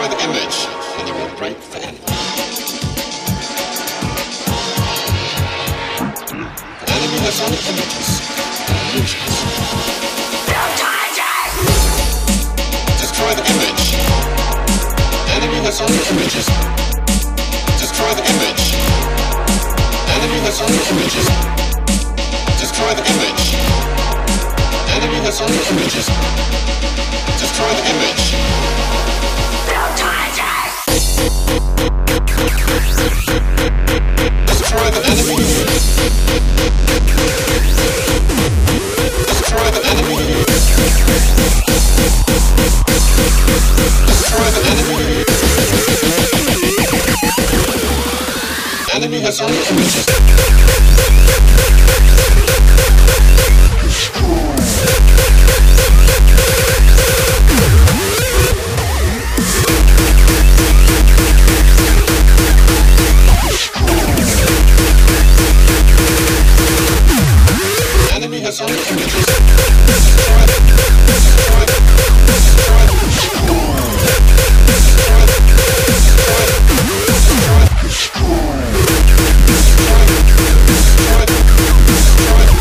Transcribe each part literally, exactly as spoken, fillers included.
Destroy the image, and you will break the enemy. The enemy has only images and illusions. Destroy the image. The enemy has only images. Destroy the image. The enemy has only images. Destroy the image. The enemy has only images. Destroy the image. Destroy the enemy. Destroy the enemy. Destroy the enemy. The enemy has only images. Has only images. Destroy it. Destroy it. Destroy it. Destroy it. Destroy it. Destroy it. Destroy it. Destroy it.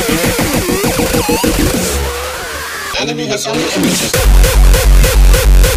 Enemy has only images.